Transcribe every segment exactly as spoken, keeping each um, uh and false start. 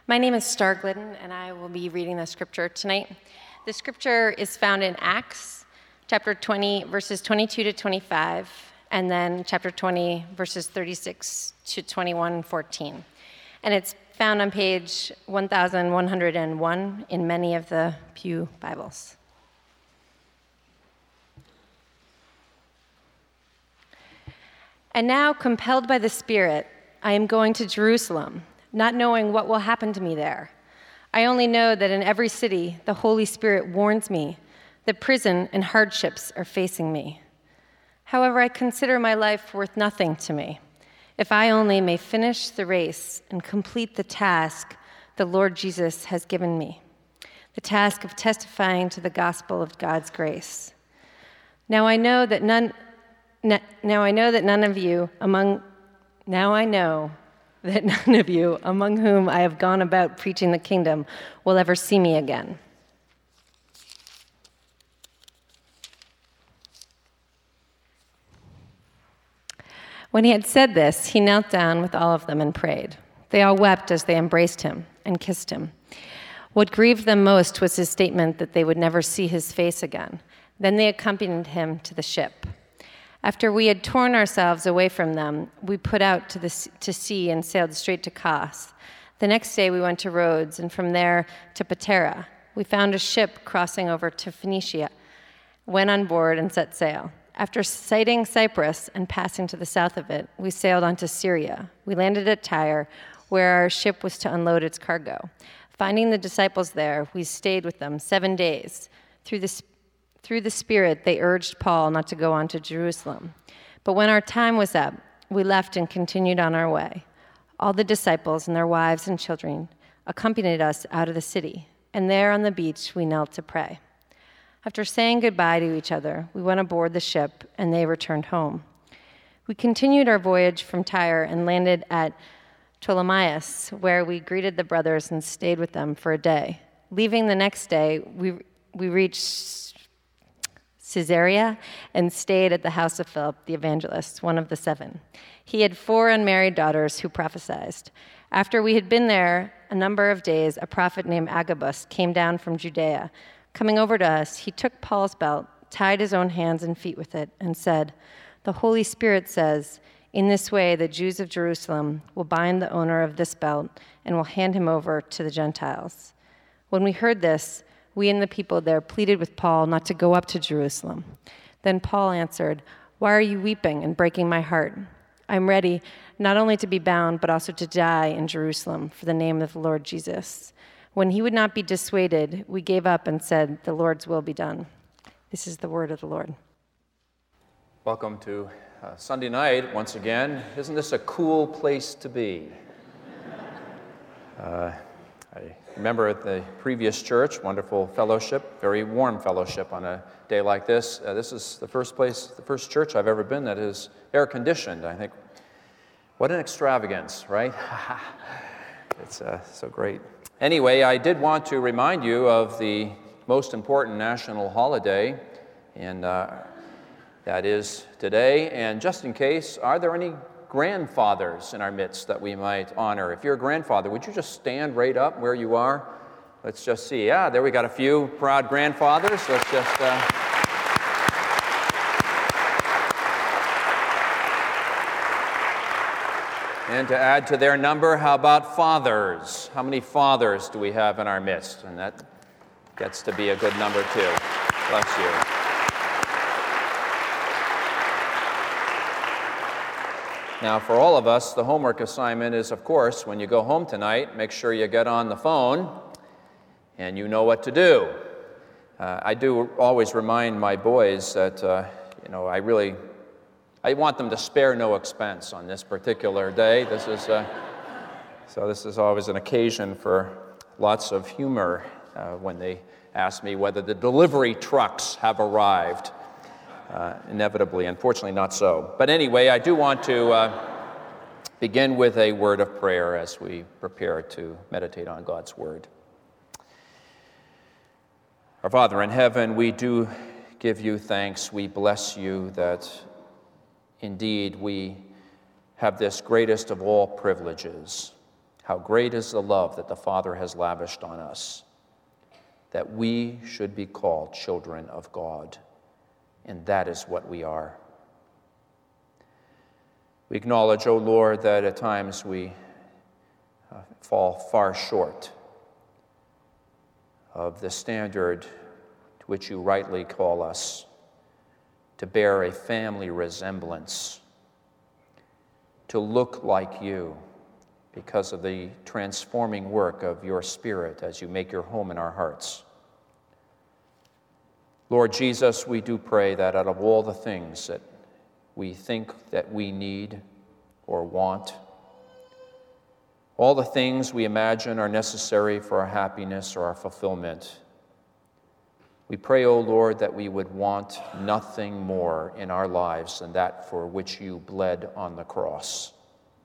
My name is Star Glidden, and I will be reading the scripture tonight. The scripture is found in Acts, chapter twenty, verses twenty-two to twenty-five, and then chapter twenty, verses thirty-six to twenty-one, fourteen. And it's found on page one thousand one hundred one in many of the Pew Bibles. And now, compelled by the Spirit, I am going to Jerusalem, not knowing what will happen to me there. I only know that in every city, the Holy Spirit warns me that prison and hardships are facing me. However, I consider my life worth nothing to me, if I only may finish the race and complete the task the Lord Jesus has given me, the task of testifying to the gospel of God's grace. Now I know that none, now I know that none of you among, now I know that none of you among whom I have gone about preaching the kingdom will ever see me again. When he had said this, he knelt down with all of them and prayed. They all wept as they embraced him and kissed him. What grieved them most was his statement that they would never see his face again. Then they accompanied him to the ship. After we had torn ourselves away from them, we put out to, the, to sea and sailed straight to Kos. The next day we went to Rhodes, and from there to Patara. We found a ship crossing over to Phoenicia, went on board and set sail. After sighting Cyprus and passing to the south of it, we sailed on to Syria. We landed at Tyre, where our ship was to unload its cargo. Finding the disciples there, we stayed with them seven days. Through the Through the Spirit, they urged Paul not to go on to Jerusalem. But when our time was up, we left and continued on our way. All the disciples and their wives and children accompanied us out of the city, and there on the beach we knelt to pray. After saying goodbye to each other, we went aboard the ship, and they returned home. We continued our voyage from Tyre and landed at Ptolemais, where we greeted the brothers and stayed with them for a day. Leaving the next day, we we reached Caesarea and stayed at the house of Philip the evangelist, one of the seven. He had four unmarried daughters who prophesied. After we had been there a number of days, a prophet named Agabus came down from Judea. Coming over to us, he took Paul's belt, tied his own hands and feet with it, and said, "The Holy Spirit says, in this way the Jews of Jerusalem will bind the owner of this belt and will hand him over to the Gentiles." When we heard this, we and the people there pleaded with Paul not to go up to Jerusalem. Then Paul answered, "Why are you weeping and breaking my heart? I'm ready not only to be bound, but also to die in Jerusalem for the name of the Lord Jesus." When he would not be dissuaded, we gave up and said, "The Lord's will be done." This is the word of the Lord. Welcome to uh, Sunday night once again. Isn't this a cool place to be? Uh, I remember at the previous church, wonderful fellowship, very warm fellowship on a day like this. Uh, this is the first place, the first church I've ever been that is air-conditioned. I think, what an extravagance, right? It's uh, so great. Anyway, I did want to remind you of the most important national holiday, and uh, that is today. And just in case, are there any grandfathers in our midst that we might honor? If you're a grandfather, would you just stand right up where you are? Let's just see. Yeah, there we got a few proud grandfathers. Let's just... Uh... And to add to their number, how about fathers? How many fathers do we have in our midst? And that gets to be a good number too. Bless you. Now, for all of us, the homework assignment is, of course, when you go home tonight, make sure you get on the phone and you know what to do. Uh, I do always remind my boys that, uh, you know, I really, I want them to spare no expense on this particular day. This is, uh, so this is always an occasion for lots of humor uh, when they ask me whether the delivery trucks have arrived. Uh, inevitably, unfortunately not so. But anyway, I do want to uh, begin with a word of prayer as we prepare to meditate on God's word. Our Father in heaven, we do give you thanks. We bless you that indeed we have this greatest of all privileges, How great is the love that the Father has lavished on us, that we should be called children of God, and that is what we are. We acknowledge, O Lord, that at times we uh, fall far short of the standard to which you rightly call us, to bear a family resemblance, to look like you because of the transforming work of your Spirit as you make your home in our hearts. Lord Jesus, we do pray that out of all the things that we think that we need or want, all the things we imagine are necessary for our happiness or our fulfillment, we pray, O Lord, that we would want nothing more in our lives than that for which you bled on the cross.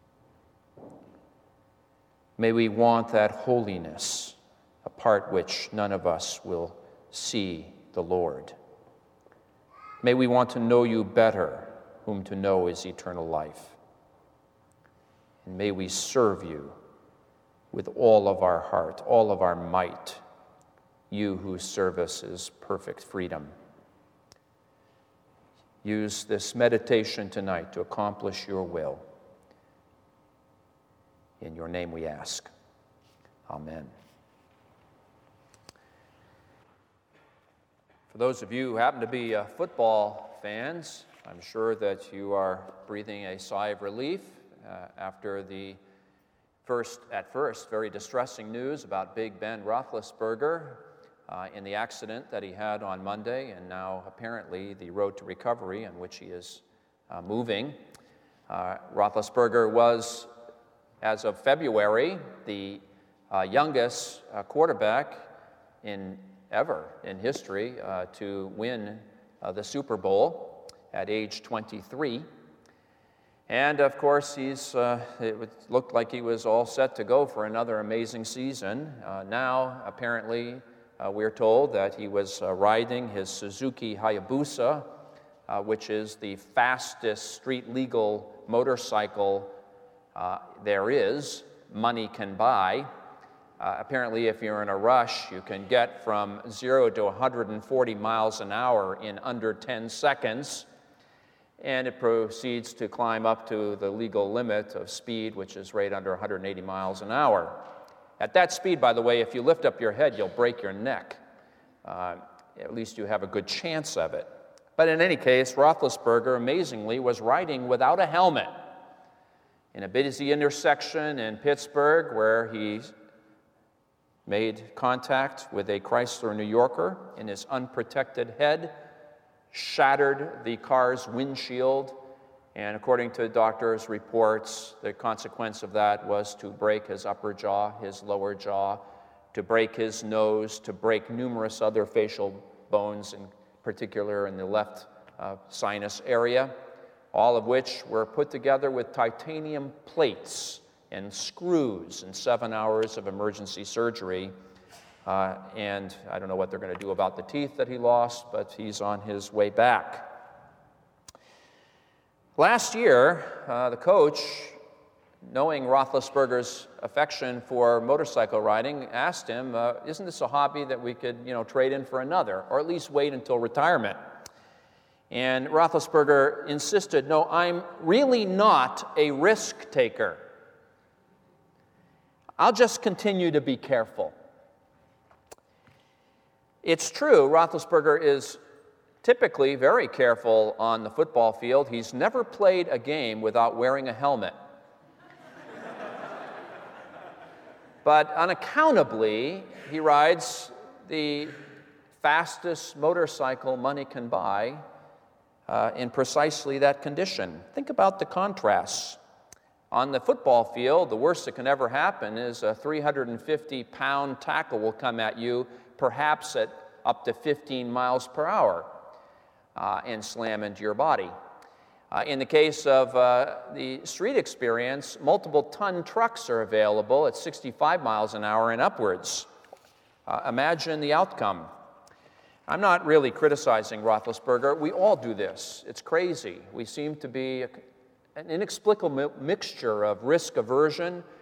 May we want that holiness, apart which none of us will see the Lord. May we want to know you better, whom to know is eternal life. And may we serve you with all of our heart, all of our might, you whose service is perfect freedom. Use this meditation tonight to accomplish your will. In your name we ask. Amen. For those of you who happen to be uh, football fans, I'm sure that you are breathing a sigh of relief uh, after the first, at first, very distressing news about Big Ben Roethlisberger uh, in the accident that he had on Monday, and now apparently the road to recovery on which he is uh, moving. Uh, Roethlisberger was, as of February, the uh, youngest uh, quarterback in ever in history uh, to win uh, the Super Bowl at age twenty-three. And of course, he's, uh, it looked like he was all set to go for another amazing season. Uh, now, apparently, uh, we're told that he was uh, riding his Suzuki Hayabusa, uh, which is the fastest street-legal motorcycle uh, there is, money can buy. Uh, apparently, if you're in a rush, you can get from zero to one hundred forty miles an hour in under ten seconds, and it proceeds to climb up to the legal limit of speed, which is right under one hundred eighty miles an hour. At that speed, by the way, if you lift up your head, you'll break your neck. Uh, at least you have a good chance of it. But in any case, Roethlisberger, amazingly, was riding without a helmet in a busy intersection in Pittsburgh where he made contact with a Chrysler New Yorker in his unprotected head, shattered the car's windshield, and according to doctors' reports, the consequence of that was to break his upper jaw, his lower jaw, to break his nose, to break numerous other facial bones, in particular in the left uh, sinus area, all of which were put together with titanium plates and screws in seven hours of emergency surgery. Uh, and I don't know what they're going to do about the teeth that he lost, but he's on his way back. Last year, uh, the coach, knowing Roethlisberger's affection for motorcycle riding, asked him, uh, isn't this a hobby that we could, you know, trade in for another, or at least wait until retirement? And Roethlisberger insisted, no, I'm really not a risk taker. I'll just continue to be careful. It's true, Roethlisberger is typically very careful on the football field. He's never played a game without wearing a helmet. But unaccountably, he rides the fastest motorcycle money can buy uh, in precisely that condition. Think about the contrasts. On the football field, the worst that can ever happen is a three hundred fifty pound tackle will come at you, perhaps at up to fifteen miles per hour, uh, and slam into your body. Uh, in the case of uh, the street experience, multiple ton trucks are available at sixty-five miles an hour and upwards. Uh, imagine the outcome. I'm not really criticizing Roethlisberger. We all do this. It's crazy. We seem to be a, an inexplicable mi- mixture of risk aversion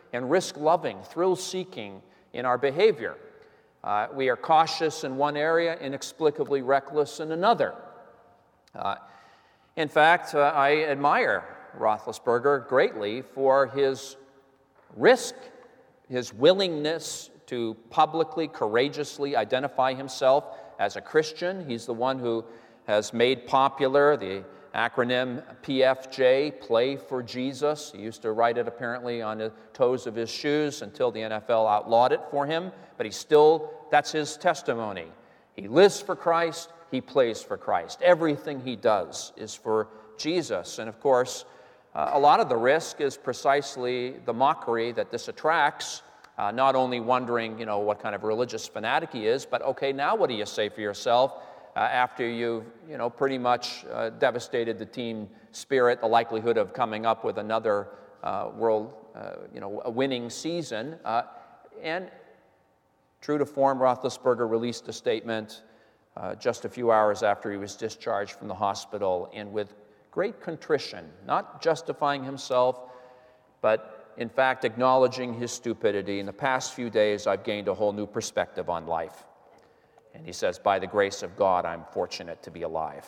and risk-loving, thrill-seeking in our behavior. Uh, we are cautious in one area, inexplicably reckless in another. Uh, in fact, uh, I admire Roethlisberger greatly for his risk, his willingness to publicly, courageously identify himself as a Christian. He's the one who has made popular the acronym P F J, Play for Jesus. He used to write it apparently on the toes of his shoes until the N F L outlawed it for him, but he still, that's his testimony. He lives for Christ, he plays for Christ. Everything he does is for Jesus. And of course, uh, a lot of the risk is precisely the mockery that this attracts, uh, not only wondering, you know, what kind of religious fanatic he is, but okay, now what do you say for yourself? Uh, after you've, you know, pretty much uh, devastated the team spirit, the likelihood of coming up with another uh, world, uh, you know, a winning season. Uh, and true to form, Roethlisberger released a statement uh, just a few hours after he was discharged from the hospital, and with great contrition, not justifying himself, but in fact acknowledging his stupidity. In the past few days, I've gained a whole new perspective on life. And he says, by the grace of God, I'm fortunate to be alive.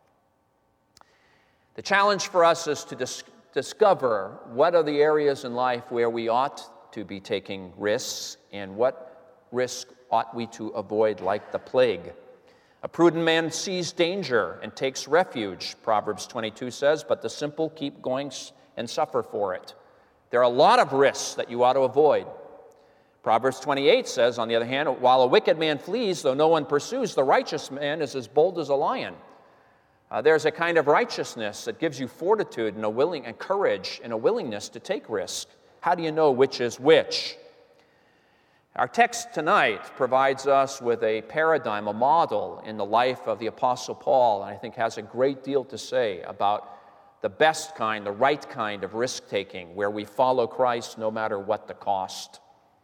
The challenge for us is to dis- discover what are the areas in life where we ought to be taking risks, and what risk ought we to avoid like the plague. A prudent man sees danger and takes refuge, Proverbs twenty-two says, but the simple keep going and suffer for it. There are a lot of risks that you ought to avoid. Proverbs twenty-eight says, on the other hand, while a wicked man flees, though no one pursues, the righteous man is as bold as a lion. Uh, there's a kind of righteousness that gives you fortitude and a willing and courage and a willingness to take risk. How do you know which is which? Our text tonight provides us with a paradigm, a model in the life of the Apostle Paul, and I think has a great deal to say about the best kind, the right kind of risk-taking, where we follow Christ no matter what the cost.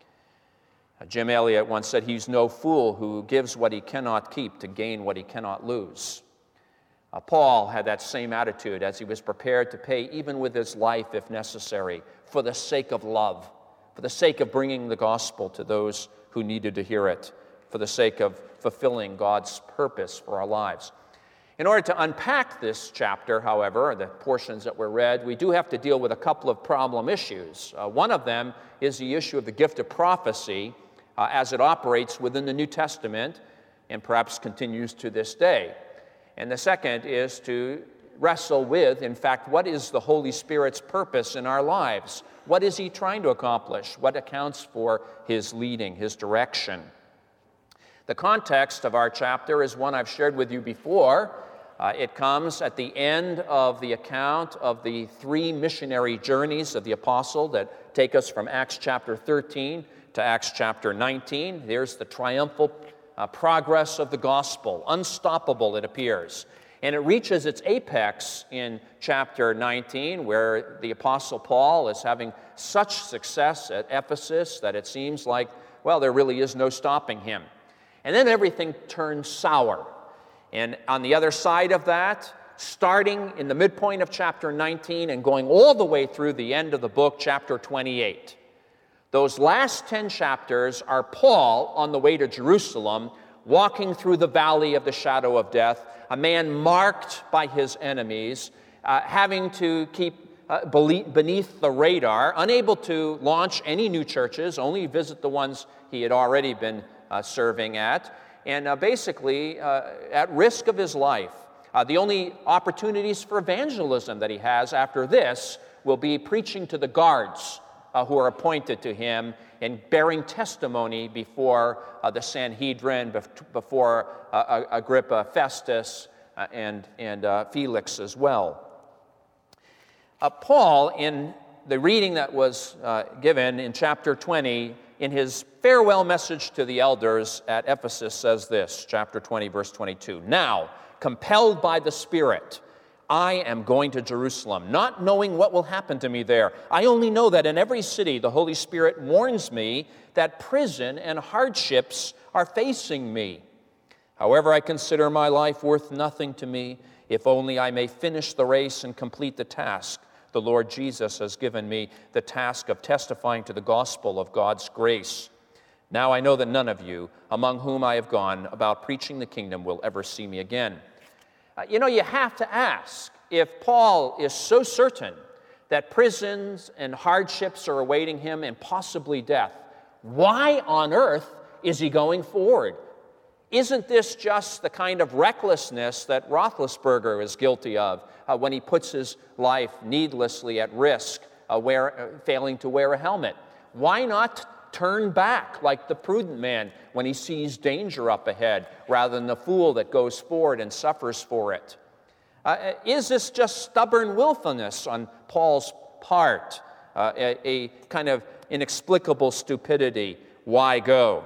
Jim Elliot once said, he's no fool who gives what he cannot keep to gain what he cannot lose. Uh, Paul had that same attitude as he was prepared to pay, even with his life if necessary, for the sake of love, for the sake of bringing the gospel to those who needed to hear it, for the sake of fulfilling God's purpose for our lives. In order to unpack this chapter, however, the portions that were read, we do have to deal with a couple of problem issues. Uh, one of them is the issue of the gift of prophecy, Uh, as it operates within the New Testament and perhaps continues to this day. And the second is to wrestle with, in fact, what is the Holy Spirit's purpose in our lives? What is he trying to accomplish? What accounts for his leading, his direction? The context of our chapter is one I've shared with you before. Uh, it comes at the end of the account of the three missionary journeys of the apostle that take us from Acts chapter thirteen to Acts chapter nineteen. There's the triumphal uh, progress of the gospel, unstoppable it appears. And it reaches its apex in chapter nineteen, where the Apostle Paul is having such success at Ephesus that it seems like, well, there really is no stopping him. And then everything turns sour. And on the other side of that, starting in the midpoint of chapter nineteen and going all the way through the end of the book, chapter twenty-eight, those last ten chapters are Paul on the way to Jerusalem, walking through the valley of the shadow of death, a man marked by his enemies, uh, having to keep uh, beneath the radar, unable to launch any new churches, only visit the ones he had already been uh, serving at, and uh, basically uh, at risk of his life. Uh, the only opportunities for evangelism that he has after this will be preaching to the guards Uh, who are appointed to him, and bearing testimony before uh, the Sanhedrin, bef- before uh, Agrippa, Festus, uh, and, and uh, Felix as well. Uh, Paul, in the reading that was uh, given in chapter twenty, in his farewell message to the elders at Ephesus, says this, chapter twenty, verse twenty-two, "Now, compelled by the Spirit, I am going to Jerusalem, not knowing what will happen to me there. I only know that in every city the Holy Spirit warns me that prison and hardships are facing me. However, I consider my life worth nothing to me, if only I may finish the race and complete the task, the Lord Jesus has given me the task of testifying to the gospel of God's grace. Now I know that none of you, among whom I have gone about preaching the kingdom, will ever see me again." Uh, you know, you have to ask, if Paul is so certain that prisons and hardships are awaiting him and possibly death, why on earth is he going forward? Isn't this just the kind of recklessness that Roethlisberger is guilty of uh, when he puts his life needlessly at risk, uh, wear, uh, failing to wear a helmet? Why not turn back like the prudent man when he sees danger up ahead, rather than the fool that goes forward and suffers for it? Uh, is this just stubborn willfulness on Paul's part, uh, a, a kind of inexplicable stupidity? Why go?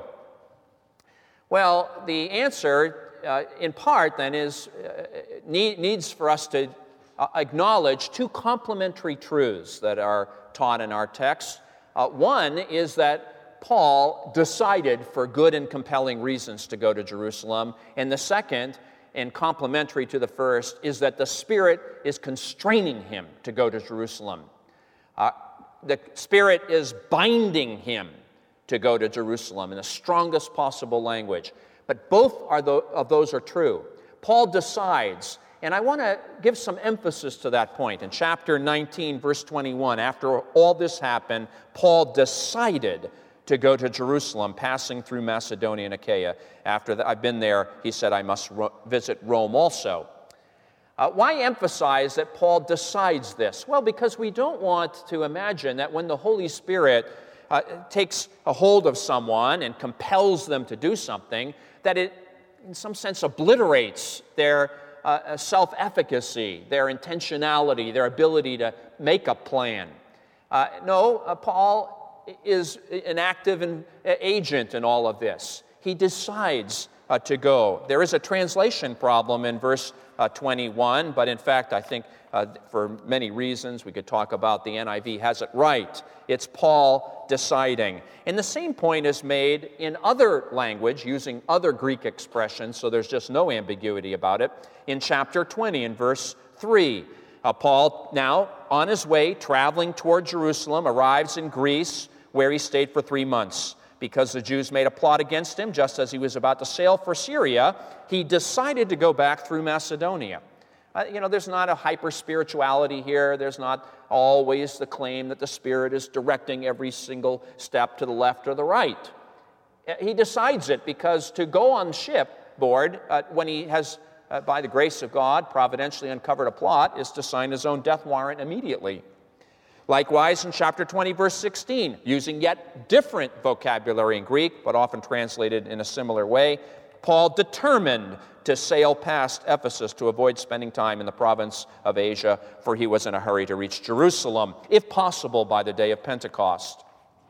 Well, the answer, uh, in part, then, is uh, need, needs for us to uh, acknowledge two complementary truths that are taught in our text. Uh, one is that Paul decided for good and compelling reasons to go to Jerusalem, and the second, and complementary to the first, is that the Spirit is constraining him to go to Jerusalem. Uh, the Spirit is binding him to go to Jerusalem in the strongest possible language. But both are the, of those are true. Paul decides, and I want to give some emphasis to that point. In chapter nineteen, verse twenty-one, after all this happened, Paul decided to go to Jerusalem, passing through Macedonia and Achaia. After that, I've been there, he said, I must ro- visit Rome also. Uh, why emphasize that Paul decides this? Well, because we don't want to imagine that when the Holy Spirit Uh, takes a hold of someone and compels them to do something, that it, in some sense, obliterates their uh, self-efficacy, their intentionality, their ability to make a plan. Uh, no, uh, Paul is an active and, uh, agent in all of this. He decides uh, to go. There is a translation problem in verse uh, twenty-one, but in fact, I think uh, for many reasons, we could talk about the N I V has it right. It's Paul deciding. And the same point is made in other language, using other Greek expressions, so there's just no ambiguity about it. In chapter twenty, in verse three, uh, Paul, now on his way, traveling toward Jerusalem, arrives in Greece, where he stayed for three months. Because the Jews made a plot against him, just as he was about to sail for Syria, he decided to go back through Macedonia. Uh, you know, there's not a hyper-spirituality here. There's not always the claim that the Spirit is directing every single step to the left or the right. Uh, he decides it because to go on shipboard uh, when he has, uh, by the grace of God, providentially uncovered a plot, is to sign his own death warrant immediately. Likewise, in chapter twenty, verse sixteen, using yet different vocabulary in Greek, but often translated in a similar way, Paul determined to sail past Ephesus to avoid spending time in the province of Asia, for he was in a hurry to reach Jerusalem, if possible, by the day of Pentecost.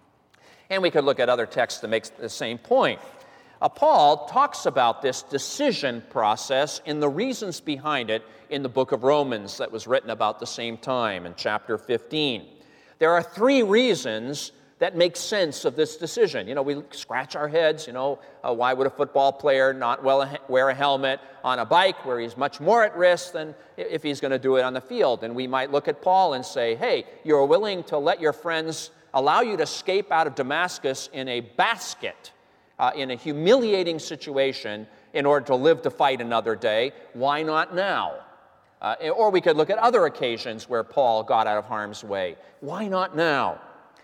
And we could look at other texts that make the same point. Uh, Paul talks about this decision process and the reasons behind it in the book of Romans that was written about the same time in chapter fifteen. There are three reasons that make sense of this decision. You know, we scratch our heads, you know, uh, why would a football player not well wear a helmet on a bike where he's much more at risk than if he's going to do it on the field? And we might look at Paul and say, hey, you're willing to let your friends allow you to escape out of Damascus in a basket, uh, in a humiliating situation, in order to live to fight another day. Why not now? Uh, or we could look at other occasions where Paul got out of harm's way. Why not now?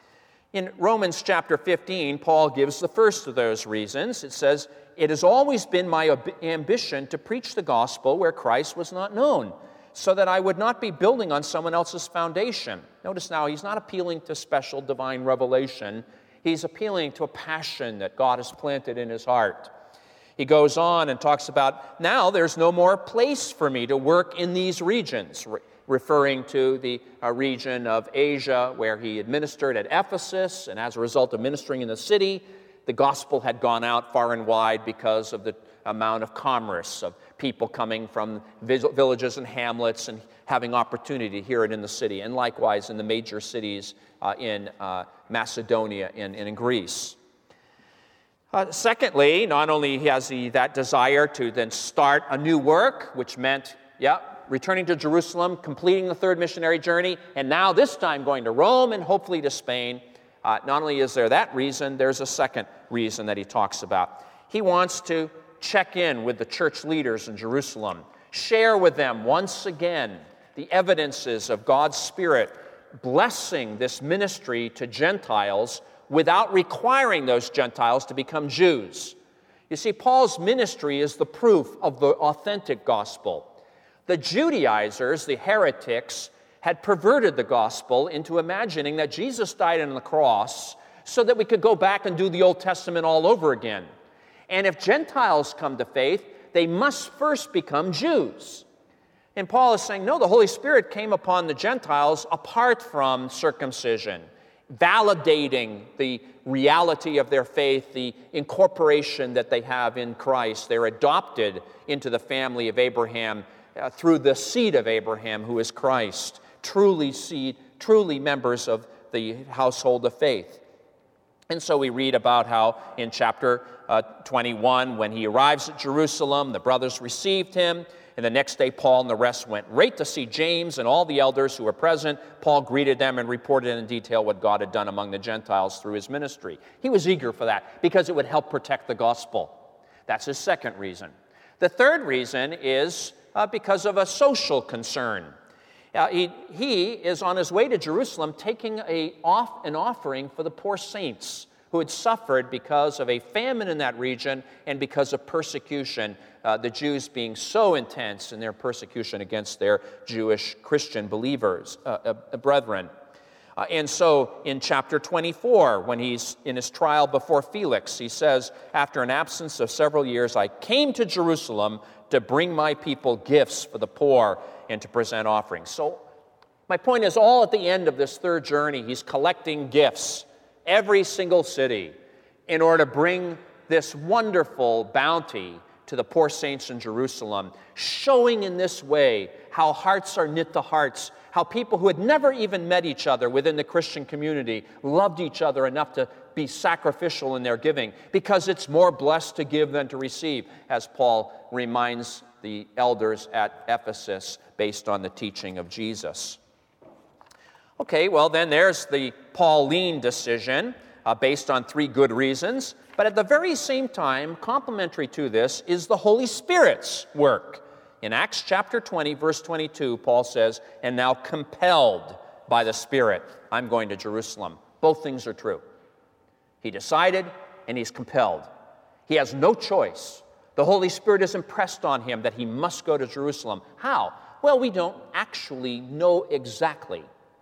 In Romans chapter fifteen, Paul gives the first of those reasons. It says, "It has always been my ab- ambition to preach the gospel where Christ was not known, so that I would not be building on someone else's foundation." Notice now, he's not appealing to special divine revelation. He's appealing to a passion that God has planted in his heart. He goes on and talks about, now there's no more place for me to work in these regions, re- referring to the uh, region of Asia where he administered at Ephesus, and as a result of ministering in the city, the gospel had gone out far and wide because of the amount of commerce, of people coming from villages and hamlets and having opportunity to hear it in the city, and likewise in the major cities uh, in uh, Macedonia and, and in Greece. Uh, secondly, not only has he that desire to then start a new work, which meant, yeah, returning to Jerusalem, completing the third missionary journey, and now this time going to Rome and hopefully to Spain. Uh, not only is there that reason, there's a second reason that he talks about. He wants to check in with the church leaders in Jerusalem, share with them once again the evidences of God's Spirit blessing this ministry to Gentiles without requiring those Gentiles to become Jews. You see, Paul's ministry is the proof of the authentic gospel. The Judaizers, the heretics, had perverted the gospel into imagining that Jesus died on the cross so that we could go back and do the Old Testament all over again. And if Gentiles come to faith, they must first become Jews. And Paul is saying, no, the Holy Spirit came upon the Gentiles apart from circumcision, validating the reality of their faith, the incorporation that they have in Christ. They're adopted into the family of Abraham uh, through the seed of Abraham, who is Christ, truly seed, truly members of the household of faith. And so we read about how in chapter uh, twenty-one, when he arrives at Jerusalem, the brothers received him. And the next day, Paul and the rest went right to see James and all the elders who were present. Paul greeted them and reported in detail what God had done among the Gentiles through his ministry. He was eager for that because it would help protect the gospel. That's his second reason. The third reason is uh, because of a social concern. Uh, he, he is on his way to Jerusalem taking a off, an offering for the poor saints who had suffered because of a famine in that region and because of persecution, uh, the Jews being so intense in their persecution against their Jewish Christian believers, uh, uh, brethren. Uh, and so in chapter twenty-four, when he's in his trial before Felix, he says, after an absence of several years, I came to Jerusalem to bring my people gifts for the poor and to present offerings. So my point is, all at the end of this third journey, he's collecting gifts, every single city, in order to bring this wonderful bounty to the poor saints in Jerusalem, showing in this way how hearts are knit to hearts, how people who had never even met each other within the Christian community loved each other enough to be sacrificial in their giving, because it's more blessed to give than to receive, as Paul reminds the elders at Ephesus based on the teaching of Jesus. Okay, well then there's the Pauline decision uh, based on three good reasons. But at the very same time, complementary to this is the Holy Spirit's work. In Acts chapter twenty, verse twenty-two, Paul says, and now compelled by the Spirit, I'm going to Jerusalem. Both things are true. He decided and he's compelled. He has no choice. The Holy Spirit is impressed on him that he must go to Jerusalem. How? Well, we don't actually know exactly.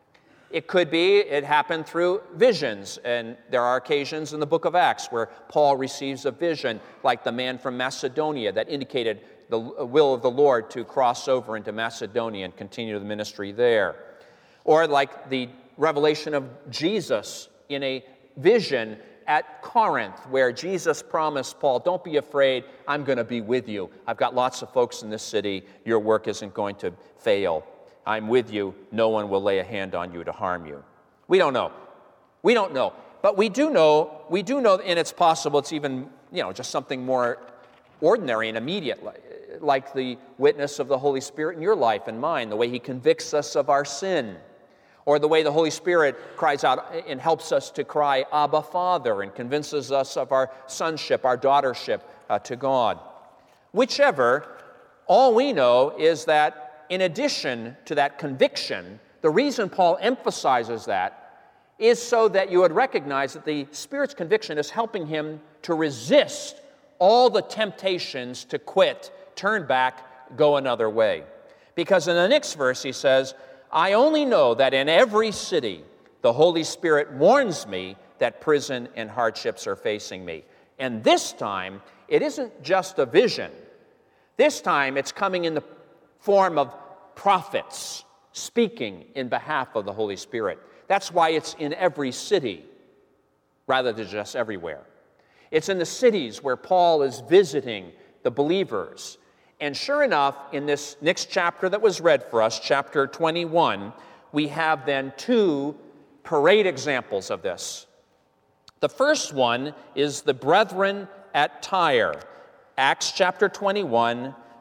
It could be it happened through visions, and there are occasions in the book of Acts where Paul receives a vision, like the man from Macedonia, that indicated the will of the Lord to cross over into Macedonia and continue the ministry there. Or like the revelation of Jesus in a vision at Corinth, where Jesus promised Paul, don't be afraid, I'm going to be with you. I've got lots of folks in this city. Your work isn't going to fail. I'm with you. No one will lay a hand on you to harm you. We don't know. We don't know. But we do know, we do know, and it's possible it's even, you know, just something more ordinary and immediate, like the witness of the Holy Spirit in your life and mine, the way he convicts us of our sin, or the way the Holy Spirit cries out and helps us to cry, Abba, Father, and convinces us of our sonship, our daughtership uh, to God. Whichever, all we know is that in addition to that conviction, the reason Paul emphasizes that is so that you would recognize that the Spirit's conviction is helping him to resist all the temptations to quit, turn back, go another way. Because in the next verse he says, I only know that in every city the Holy Spirit warns me that prison and hardships are facing me. And this time, it isn't just a vision. This time, it's coming in the form of prophets speaking in behalf of the Holy Spirit. That's why it's in every city rather than just everywhere. It's in the cities where Paul is visiting the believers. And sure enough, in this next chapter that was read for us, chapter twenty-one, we have then two parade examples of this. The first one is the brethren at Tyre. Acts chapter twenty-one,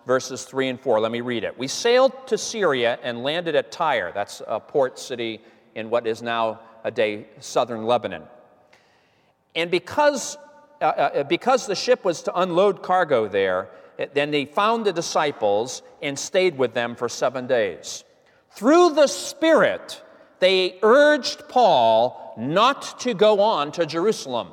verses three and four. Let me read it. We sailed to Syria and landed at Tyre. That's a port city in what is now a day southern Lebanon. And because, uh, uh, because the ship was to unload cargo there, then they found the disciples and stayed with them for seven days. Through the Spirit, they urged Paul not to go on to Jerusalem.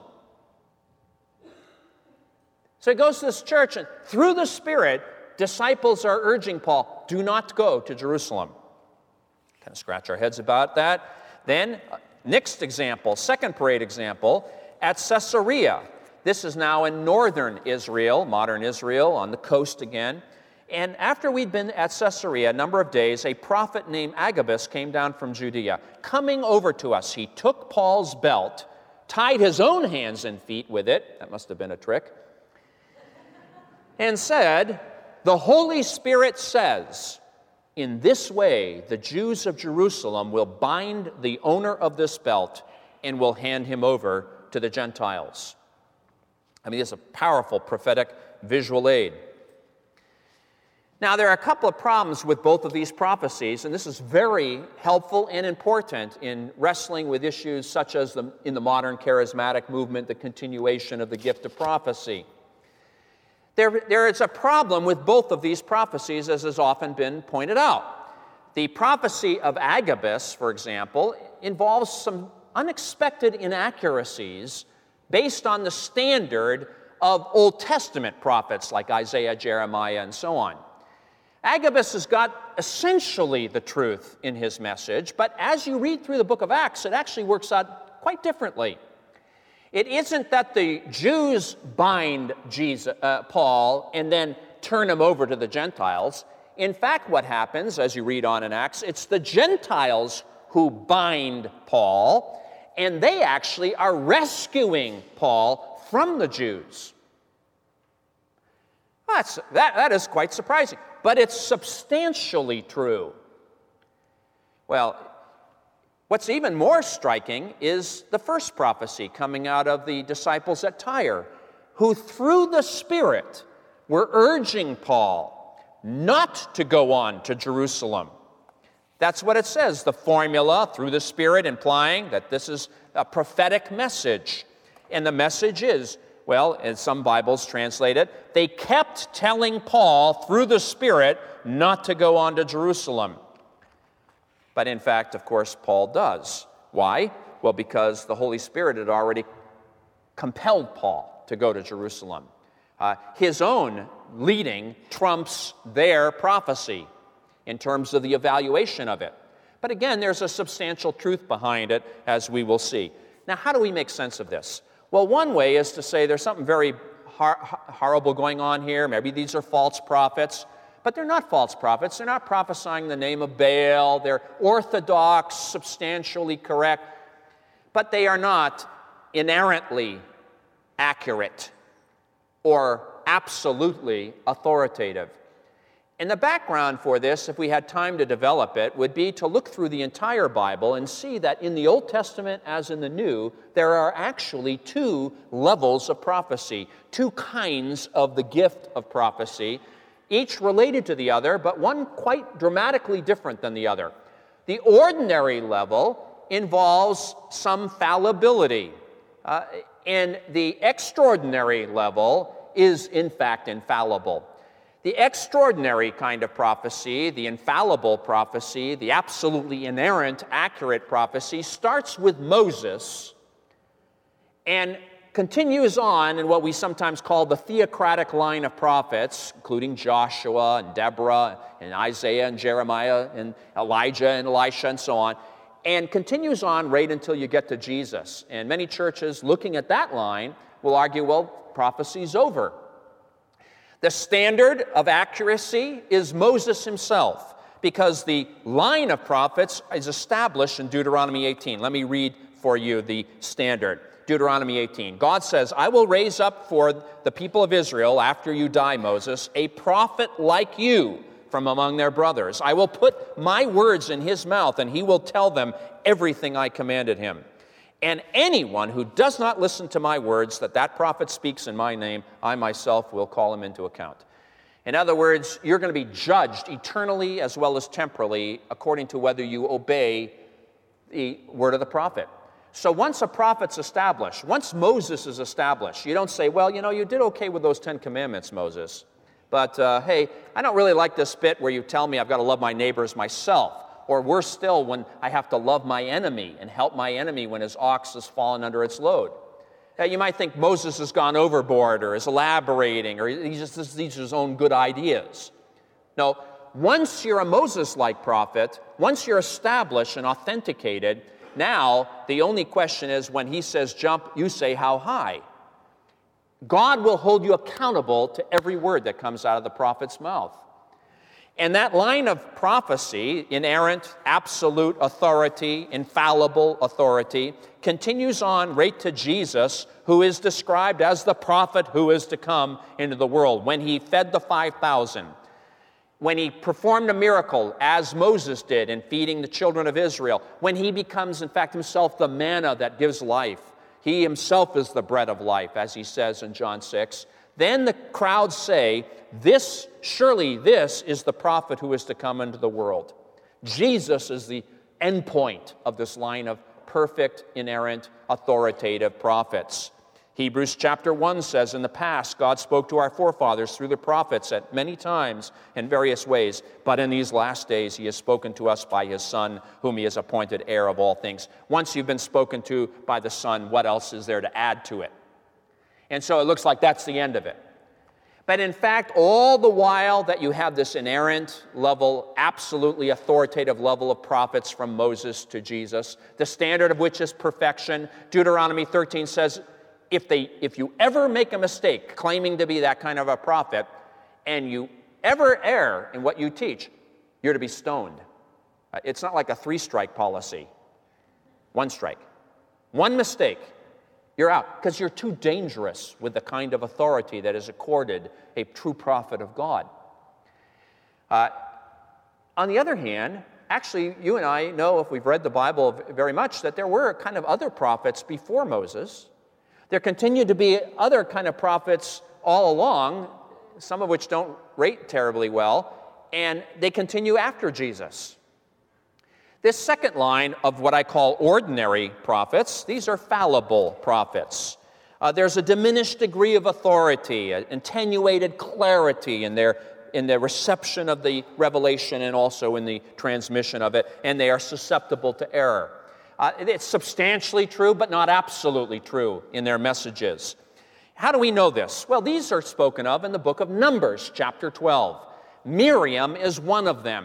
So he goes to this church, and through the Spirit, disciples are urging Paul, do not go to Jerusalem. Kind of scratch our heads about that. Then, next example, second parade example, at Caesarea. This is now in northern Israel, modern Israel, on the coast again. And after we'd been at Caesarea a number of days, a prophet named Agabus came down from Judea. Coming over to us, he took Paul's belt, tied his own hands and feet with it, that must have been a trick, and said, the Holy Spirit says, in this way the Jews of Jerusalem will bind the owner of this belt and will hand him over to the Gentiles. I mean, it's a powerful prophetic visual aid. Now, there are a couple of problems with both of these prophecies, and this is very helpful and important in wrestling with issues such as the, in the modern charismatic movement, the continuation of the gift of prophecy. There, there is a problem with both of these prophecies, as has often been pointed out. The prophecy of Agabus, for example, involves some unexpected inaccuracies based on the standard of Old Testament prophets like Isaiah, Jeremiah, and so on. Agabus has got essentially the truth in his message, but as you read through the book of Acts, it actually works out quite differently. It isn't that the Jews bind Jesus, uh, Paul and then turn him over to the Gentiles. In fact, what happens, as you read on in Acts, it's the Gentiles who bind Paul, and they actually are rescuing Paul from the Jews. That's, that, that is quite surprising, but it's substantially true. Well, what's even more striking is the first prophecy coming out of the disciples at Tyre, who through the Spirit were urging Paul not to go on to Jerusalem. That's what it says, the formula through the Spirit implying that this is a prophetic message. And the message is, well, as some Bibles translate it, they kept telling Paul through the Spirit not to go on to Jerusalem. But in fact, of course, Paul does. Why? Well, because the Holy Spirit had already compelled Paul to go to Jerusalem. Uh, his own leading trumps their prophecy in terms of the evaluation of it. But again, there's a substantial truth behind it, as we will see. Now, how do we make sense of this? Well, one way is to say there's something very hor- horrible going on here. Maybe these are false prophets. But they're not false prophets. They're not prophesying the name of Baal. They're orthodox, substantially correct. But they are not inerrantly accurate or absolutely authoritative. And the background for this, if we had time to develop it, would be to look through the entire Bible and see that in the Old Testament as in the New, there are actually two levels of prophecy, two kinds of the gift of prophecy, each related to the other, but one quite dramatically different than the other. The ordinary level involves some fallibility, uh, and the extraordinary level is, in fact, infallible. The extraordinary kind of prophecy, the infallible prophecy, the absolutely inerrant, accurate prophecy, starts with Moses and continues on in what we sometimes call the theocratic line of prophets, including Joshua and Deborah and Isaiah and Jeremiah and Elijah and Elisha and so on, and continues on right until you get to Jesus. And many churches looking at that line will argue, well, prophecy's over. The standard of accuracy is Moses himself, because the line of prophets is established in Deuteronomy eighteen. Let me read for you the standard. Deuteronomy eighteen. God says, I will raise up for the people of Israel, after you die, Moses, a prophet like you from among their brothers. I will put my words in his mouth, and he will tell them everything I commanded him. And anyone who does not listen to my words that that prophet speaks in my name, I myself will call him into account. In other words, you're going to be judged eternally as well as temporally according to whether you obey the word of the prophet. So once a prophet's established, once Moses is established, you don't say, well, you know, you did okay with those Ten Commandments, Moses, but uh, hey, I don't really like this bit where you tell me I've got to love my neighbors myself, or worse still, when I have to love my enemy and help my enemy when his ox has fallen under its load. Uh, you might think Moses has gone overboard or is elaborating or he just these are his own good ideas. No, once you're a Moses-like prophet, once you're established and authenticated, now the only question is when he says jump, you say how high. God will hold you accountable to every word that comes out of the prophet's mouth. And that line of prophecy, inerrant, absolute authority, infallible authority, continues on right to Jesus, who is described as the prophet who is to come into the world. When he fed the five thousand, when he performed a miracle, as Moses did in feeding the children of Israel, when he becomes, in fact, himself the manna that gives life. He himself is the bread of life, as he says in John six. Then the crowds say, this, surely this is the prophet who is to come into the world. Jesus is the end point of this line of perfect, inerrant, authoritative prophets. Hebrews chapter one says, in the past, God spoke to our forefathers through the prophets at many times in various ways, but in these last days he has spoken to us by his Son, whom he has appointed heir of all things. Once you've been spoken to by the Son, what else is there to add to it? And so it looks like that's the end of it. But in fact, all the while that you have this inerrant level, absolutely authoritative level of prophets from Moses to Jesus, the standard of which is perfection, Deuteronomy thirteen says, if they, if you ever make a mistake claiming to be that kind of a prophet, and you ever err in what you teach, you're to be stoned. It's not like a three-strike policy. One strike. One mistake, you're out, because you're too dangerous with the kind of authority that is accorded a true prophet of God. Uh, on the other hand, actually, you and I know, if we've read the Bible very much, that there were kind of other prophets before Moses. There continued to be other kind of prophets all along, some of which don't rate terribly well, and they continue after Jesus. This second line of what I call ordinary prophets, these are fallible prophets. Uh, there's a diminished degree of authority, an attenuated clarity in their, in their reception of the revelation and also in the transmission of it, and they are susceptible to error. Uh, it's substantially true, but not absolutely true in their messages. How do we know this? Well, these are spoken of in the book of Numbers, chapter twelve. Miriam is one of them.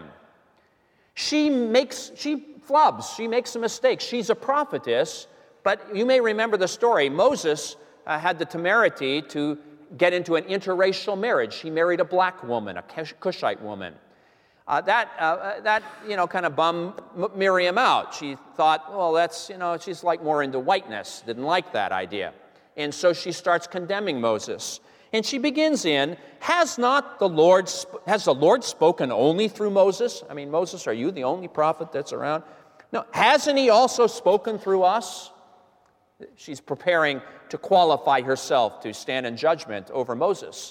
She makes, she flubs, she makes a mistake. She's a prophetess, but you may remember the story. Moses uh, had the temerity to get into an interracial marriage. He married a black woman, a Cushite woman. Uh, that, uh, that, you know, kind of bummed Miriam out. She thought, well, that's, you know, she's like more into whiteness, didn't like that idea. And so she starts condemning Moses. And she begins in, has not the Lord, has the Lord spoken only through Moses? I mean, Moses, are you the only prophet that's around? No, hasn't he also spoken through us? She's preparing to qualify herself to stand in judgment over Moses.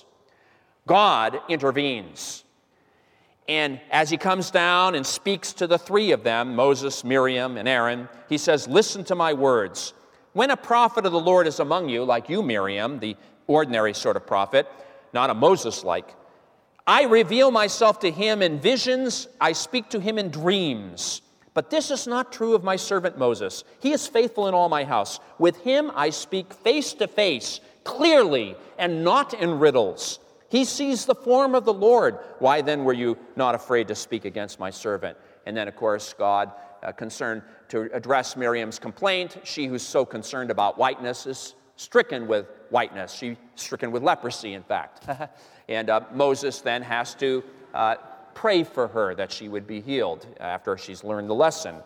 God intervenes. And as he comes down and speaks to the three of them, Moses, Miriam, and Aaron, he says, listen to my words. When a prophet of the Lord is among you, like you, Miriam, the ordinary sort of prophet, not a Moses-like, I reveal myself to him in visions, I speak to him in dreams. But this is not true of my servant Moses. He is faithful in all my house. With him I speak face to face, clearly, and not in riddles. He sees the form of the Lord. Why then were you not afraid to speak against my servant? And then, of course, God, uh, concerned to address Miriam's complaint, she who's so concerned about whiteness is stricken with whiteness. She's stricken with leprosy, in fact. and uh, Moses then has to uh, pray for her that she would be healed after she's learned the lesson.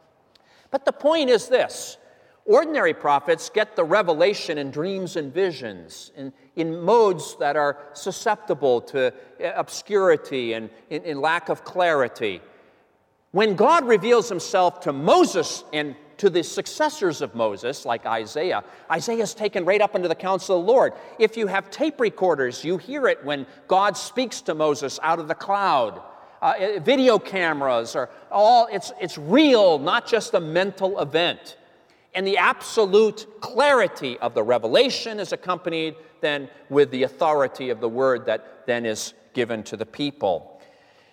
But the point is this. Ordinary prophets get the revelation in dreams and visions, in, in modes that are susceptible to obscurity and in, in lack of clarity. When God reveals himself to Moses and to the successors of Moses, like Isaiah, Isaiah is taken right up into the counsel of the Lord. If you have tape recorders, you hear it when God speaks to Moses out of the cloud. Uh, video cameras are all, it's, it's real, not just a mental event. And the absolute clarity of the revelation is accompanied then with the authority of the word that then is given to the people.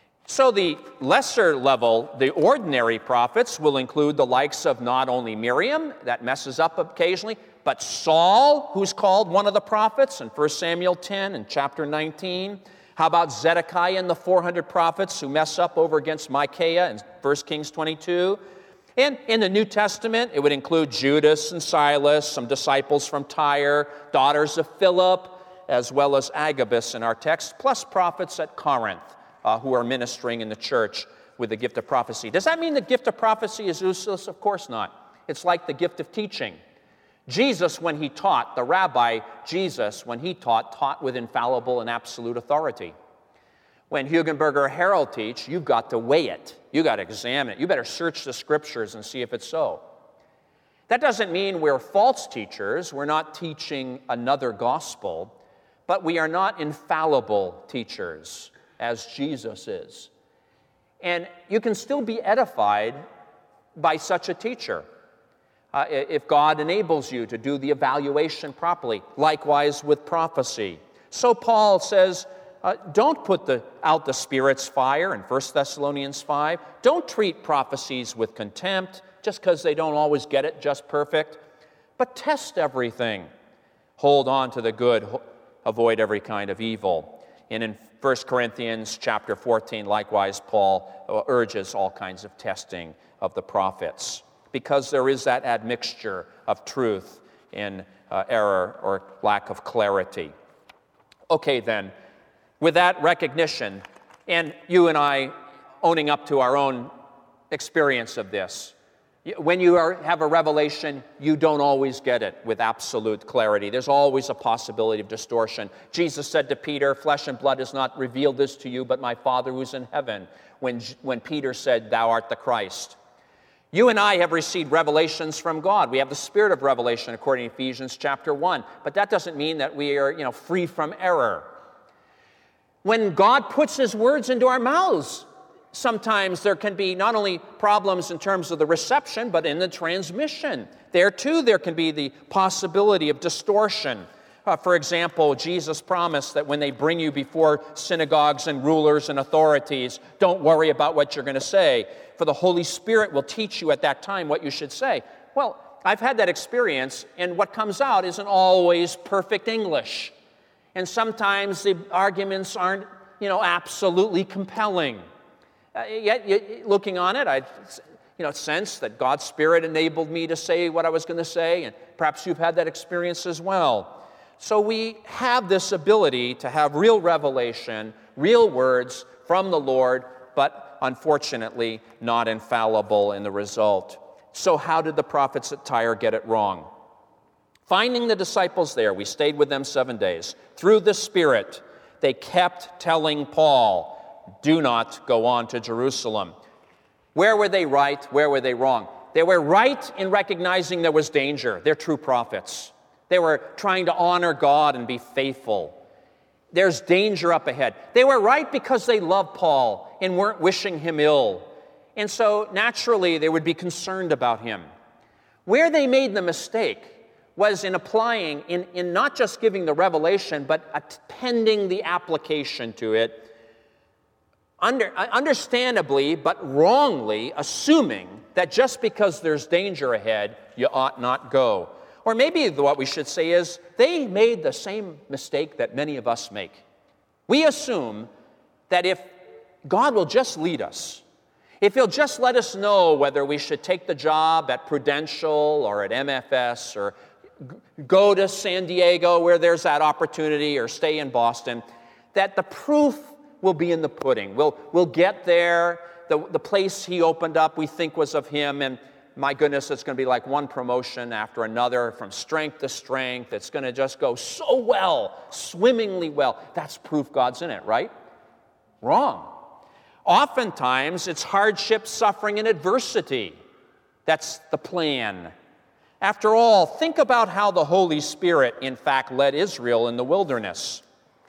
So the lesser level, the ordinary prophets, will include the likes of not only Miriam, that messes up occasionally, but Saul, who's called one of the prophets in First Samuel ten and chapter nineteen. How about Zedekiah and the four hundred prophets who mess up over against Micaiah in First Kings twenty-two? And in the New Testament, it would include Judas and Silas, some disciples from Tyre, daughters of Philip, as well as Agabus in our text, plus prophets at Corinth uh, who are ministering in the church with the gift of prophecy. Does that mean the gift of prophecy is useless? Of course not. It's like the gift of teaching. Jesus, when he taught, the rabbi Jesus, when he taught, taught with infallible and absolute authority. When Hugenberger or Harold teach, you've got to weigh it. You've got to examine it. You better search the scriptures and see if it's so. That doesn't mean we're false teachers. We're not teaching another gospel, but we are not infallible teachers, as Jesus is. And you can still be edified by such a teacher. Uh, if God enables you to do the evaluation properly, likewise with prophecy. So Paul says, uh, don't put the, out the Spirit's fire in First Thessalonians five. Don't treat prophecies with contempt just because they don't always get it just perfect. But test everything. Hold on to the good. Avoid every kind of evil. And in First Corinthians chapter fourteen, likewise, Paul urges all kinds of testing of the prophets, because there is that admixture of truth and uh, error or lack of clarity. Okay, then, with that recognition, and you and I owning up to our own experience of this, when you are, have a revelation, you don't always get it with absolute clarity. There's always a possibility of distortion. Jesus said to Peter, "Flesh and blood has not revealed this to you, but my Father who's in heaven," when, when Peter said, "Thou art the Christ." You and I have received revelations from God. We have the spirit of revelation according to Ephesians chapter one, but that doesn't mean that we are, you know, free from error. When God puts his words into our mouths, sometimes there can be not only problems in terms of the reception, but in the transmission. There too, there can be the possibility of distortion. Uh, for example, Jesus promised that when they bring you before synagogues and rulers and authorities, don't worry about what you're going to say, for the Holy Spirit will teach you at that time what you should say. Well, I've had that experience, and what comes out isn't always perfect English. And sometimes the arguments aren't, you know, absolutely compelling. Uh, yet, looking on it, I, you know, sense that God's Spirit enabled me to say what I was going to say, and perhaps you've had that experience as well. So we have this ability to have real revelation, real words from the Lord, but unfortunately not infallible in the result. So how did the prophets at Tyre get it wrong? Finding the disciples there, we stayed with them seven days. Through the Spirit, they kept telling Paul, "Do not go on to Jerusalem." Where were they right? Where were they wrong? They were right in recognizing there was danger. They're true prophets. They were trying to honor God and be faithful. There's danger up ahead. They were right because they loved Paul and weren't wishing him ill. And so naturally they would be concerned about him. Where they made the mistake was in applying, in, in not just giving the revelation, but appending the application to it, under, understandably but wrongly assuming that just because there's danger ahead, you ought not go. Or maybe what we should say is, they made the same mistake that many of us make. We assume that if God will just lead us, if he'll just let us know whether we should take the job at Prudential or at M F S or go to San Diego where there's that opportunity or stay in Boston, that the proof will be in the pudding. We'll, we'll get there. The, the place he opened up we think was of him, and my goodness, it's going to be like one promotion after another, from strength to strength. It's going to just go so well, swimmingly well. That's proof God's in it, right? Wrong. Oftentimes, it's hardship, suffering, and adversity That's the plan. After all, think about how the Holy Spirit, in fact, led Israel in the wilderness.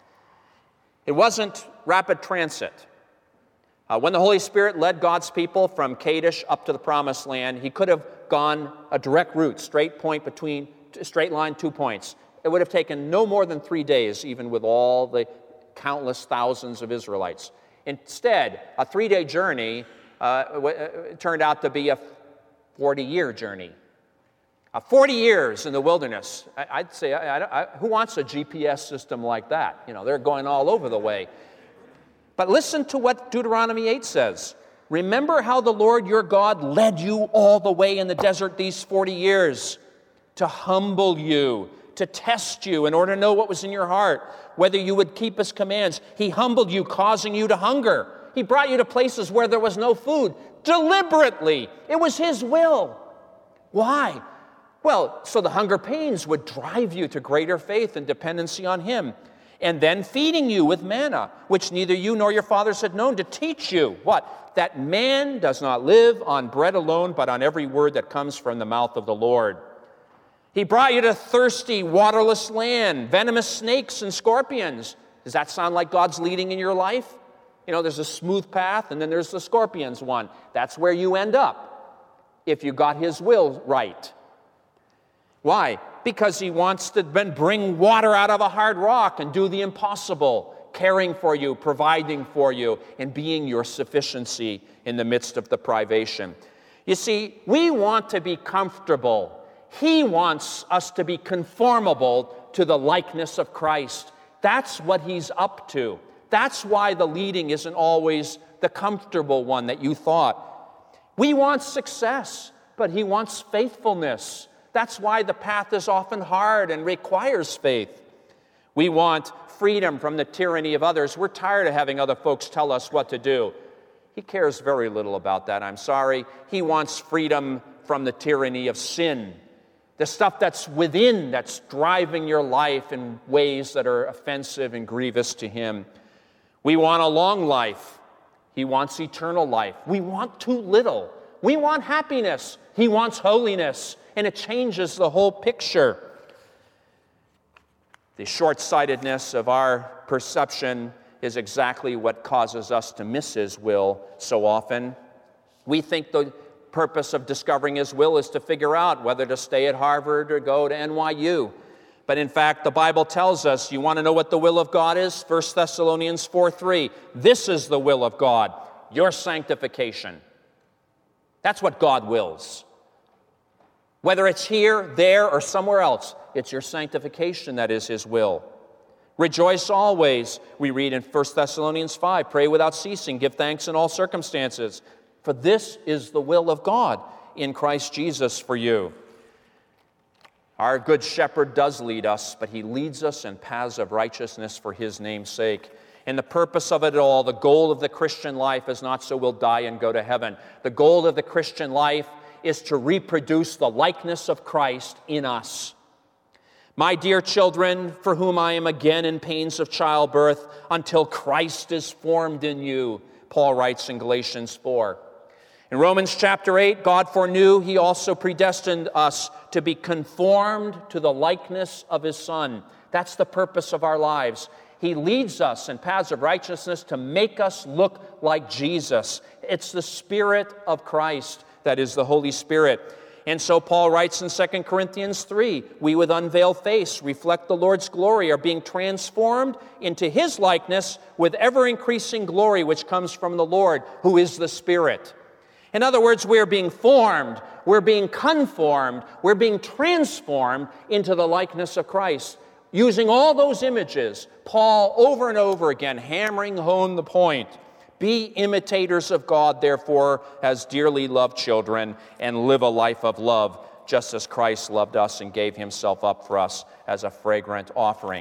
It wasn't rapid transit. Uh, when the Holy Spirit led God's people from Kadesh up to the Promised Land, he could have gone a direct route, straight point between, straight line, two points. It would have taken no more than three days, even with all the countless thousands of Israelites. Instead, a three-day journey uh, w- turned out to be a forty-year journey. Uh, forty years in the wilderness. I, I'd say, I, I, I, who wants a G P S system like that? You know, they're going all over the way. But listen to what Deuteronomy eight says. Remember how the Lord your God led you all the way in the desert these forty years to humble you, to test you in order to know what was in your heart, whether you would keep his commands. He humbled you, causing you to hunger. He brought you to places where there was no food, deliberately. It was his will. Why? Well, so the hunger pains would drive you to greater faith and dependency on him. And then feeding you with manna, which neither you nor your fathers had known, to teach you, what? That man does not live on bread alone, but on every word that comes from the mouth of the Lord. He brought you to thirsty, waterless land, venomous snakes and scorpions. Does that sound like God's leading in your life? You know, there's a smooth path, and then there's the scorpions one. That's where you end up if you got his will right. Why? Because he wants to bring water out of a hard rock and do the impossible, caring for you, providing for you, and being your sufficiency in the midst of the privation. You see, we want to be comfortable. He wants us to be conformable to the likeness of Christ. That's what he's up to. That's why the leading isn't always the comfortable one that you thought. We want success, but he wants faithfulness. That's why the path is often hard and requires faith. We want freedom from the tyranny of others. We're tired of having other folks tell us what to do. He cares very little about that, I'm sorry. He wants freedom from the tyranny of sin, the stuff that's within, that's driving your life in ways that are offensive and grievous to him. We want a long life. He wants eternal life. We want too little. We want happiness. He wants holiness. And it changes the whole picture. The short-sightedness of our perception is exactly what causes us to miss his will so often. We think the purpose of discovering his will is to figure out whether to stay at Harvard or go to N Y U. But in fact, the Bible tells us, you want to know what the will of God is? First Thessalonians four three. This is the will of God, your sanctification. That's what God wills. Whether it's here, there, or somewhere else, it's your sanctification that is his will. Rejoice always, we read in First Thessalonians five. Pray without ceasing, give thanks in all circumstances. For this is the will of God in Christ Jesus for you. Our good shepherd does lead us, but he leads us in paths of righteousness for his name's sake. And the purpose of it all, the goal of the Christian life is not so we'll die and go to heaven. The goal of the Christian life is to reproduce the likeness of Christ in us. My dear children, for whom I am again in pains of childbirth, until Christ is formed in you, Paul writes in Galatians four. In Romans chapter eight, God foreknew, he also predestined us to be conformed to the likeness of his Son. That's the purpose of our lives. He leads us in paths of righteousness to make us look like Jesus. It's the Spirit of Christ that is the Holy Spirit. And so Paul writes in Second Corinthians three, we with unveiled face reflect the Lord's glory, are being transformed into his likeness with ever-increasing glory which comes from the Lord, who is the Spirit. In other words, we're being formed, we're being conformed, we're being transformed into the likeness of Christ. Using all those images, Paul over and over again hammering home the point. Be imitators of God, therefore, as dearly loved children, and live a life of love, just as Christ loved us and gave himself up for us as a fragrant offering.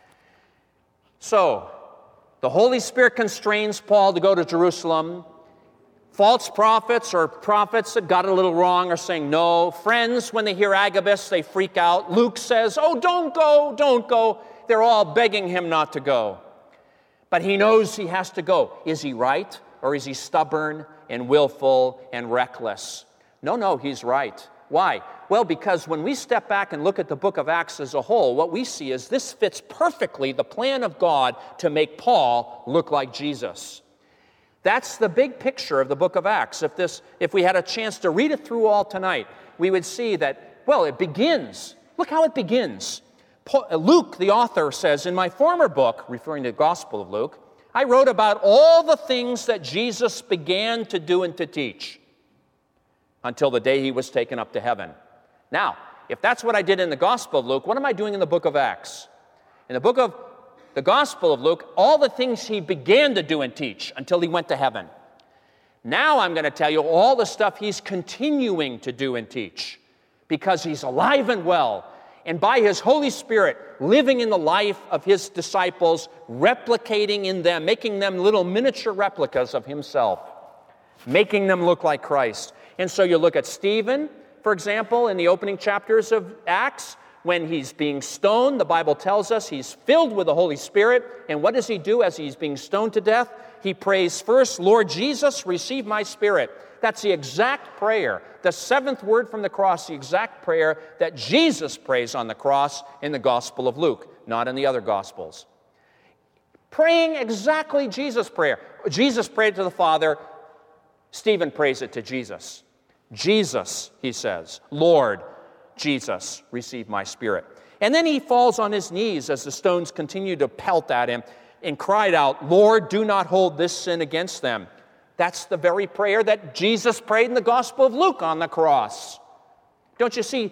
So, the Holy Spirit constrains Paul to go to Jerusalem. False prophets or prophets that got it a little wrong are saying no. Friends, when they hear Agabus, they freak out. Luke says, oh, don't go, don't go. They're all begging him not to go. But he knows he has to go. Is he right, or is he stubborn and willful and reckless? No, no, he's right. Why? Well, because when we step back and look at the book of Acts as a whole, what we see is this fits perfectly the plan of God to make Paul look like Jesus. That's the big picture of the book of Acts. If this, if we had a chance to read it through all tonight, we would see that, well, it begins. Look how it begins. Paul, Luke, the author, says, in my former book, referring to the Gospel of Luke, I wrote about all the things that Jesus began to do and to teach until the day he was taken up to heaven. Now, if that's what I did in the Gospel of Luke, what am I doing in the book of Acts? In the book of the Gospel of Luke, all the things he began to do and teach until he went to heaven. Now I'm going to tell you all the stuff he's continuing to do and teach because he's alive and well, and by his Holy Spirit living in the life of his disciples, replicating in them, making them little miniature replicas of himself, making them look like Christ. And so you look at Stephen, for example, in the opening chapters of Acts. When he's being stoned, the Bible tells us he's filled with the Holy Spirit. And what does he do as he's being stoned to death? He prays first, Lord Jesus, receive my spirit. That's the exact prayer, the seventh word from the cross, the exact prayer that Jesus prays on the cross in the Gospel of Luke, not in the other Gospels. Praying exactly Jesus' prayer. Jesus prayed to the Father. Stephen prays it to Jesus. Jesus, he says, Lord Jesus, receive my spirit. And then he falls on his knees as the stones continue to pelt at him and cried out, Lord, do not hold this sin against them. That's the very prayer that Jesus prayed in the Gospel of Luke on the cross. Don't you see,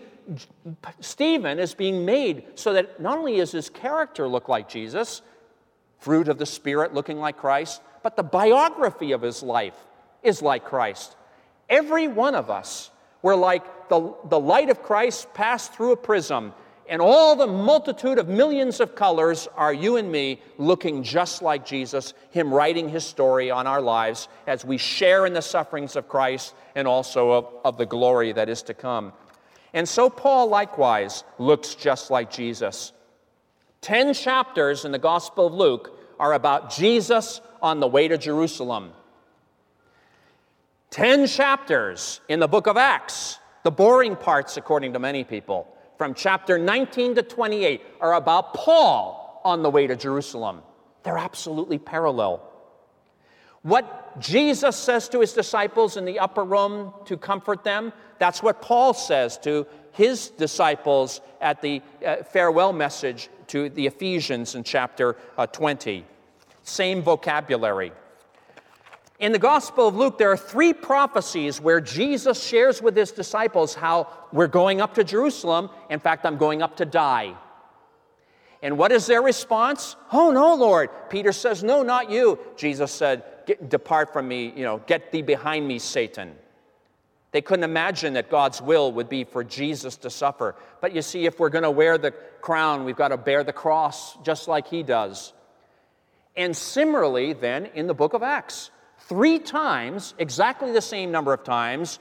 Stephen is being made so that not only is his character look like Jesus, fruit of the Spirit looking like Christ, but the biography of his life is like Christ. Every one of us, we're like the, the light of Christ passed through a prism, and all the multitude of millions of colors are you and me looking just like Jesus, him writing his story on our lives as we share in the sufferings of Christ and also of, of the glory that is to come. And so Paul likewise looks just like Jesus. Ten chapters in the Gospel of Luke are about Jesus on the way to Jerusalem. Ten chapters in the book of Acts, the boring parts according to many people, from chapter nineteen to twenty-eight, are about Paul on the way to Jerusalem. They're absolutely parallel. What Jesus says to his disciples in the upper room to comfort them, that's what Paul says to his disciples at the uh, farewell message to the Ephesians in chapter uh, twenty. Same vocabulary. In the Gospel of Luke, there are three prophecies where Jesus shares with his disciples how we're going up to Jerusalem. In fact, I'm going up to die. And what is their response? Oh, no, Lord. Peter says, no, not you. Jesus said, depart from me, you know, get thee behind me, Satan. They couldn't imagine that God's will would be for Jesus to suffer. But you see, if we're going to wear the crown, we've got to bear the cross just like he does. And similarly, then, in the book of Acts, three times, exactly the same number of times,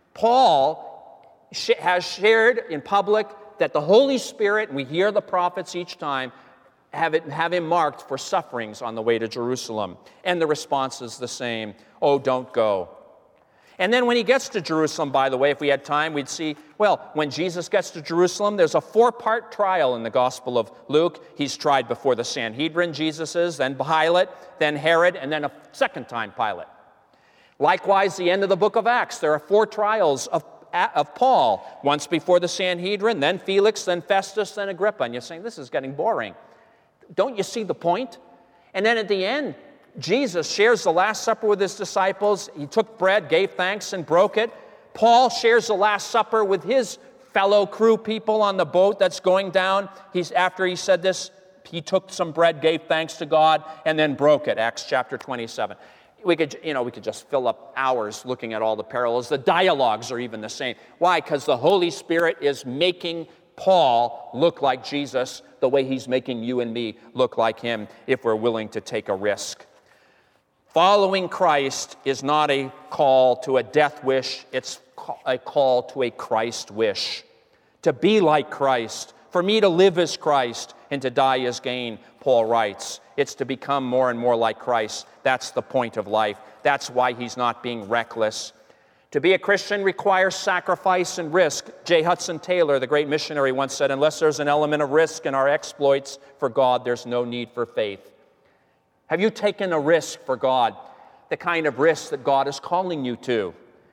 Paul sh- has shared in public that the Holy Spirit, and we hear the prophets each time, have, it, have him marked for sufferings on the way to Jerusalem. And the response is the same, oh, don't go. And then when he gets to Jerusalem, by the way, if we had time, we'd see, well, when Jesus gets to Jerusalem, there's a four-part trial in the Gospel of Luke. He's tried before the Sanhedrin, Jesus is, then Pilate, then Herod, and then a second time Pilate. Likewise, the end of the book of Acts, there are four trials of, of Paul, once before the Sanhedrin, then Felix, then Festus, then Agrippa. And you're saying, this is getting boring. Don't you see the point? And then at the end, Jesus shares the Last Supper with his disciples. He took bread, gave thanks, and broke it. Paul shares the Last Supper with his fellow crew people on the boat that's going down. He's, after he said this, he took some bread, gave thanks to God, and then broke it, Acts chapter twenty-seven. We could, you know, we could just fill up hours looking at all the parallels. The dialogues are even the same. Why? Because the Holy Spirit is making Paul look like Jesus the way he's making you and me look like him if we're willing to take a risk. Following Christ is not a call to a death wish, it's a call to a Christ wish. To be like Christ, for me to live as Christ and to die as gain, Paul writes. It's to become more and more like Christ. That's the point of life. That's why he's not being reckless. To be a Christian requires sacrifice and risk. J. Hudson Taylor, the great missionary, once said, unless there's an element of risk in our exploits for God, there's no need for faith. Have you taken a risk for God? The kind of risk that God is calling you to.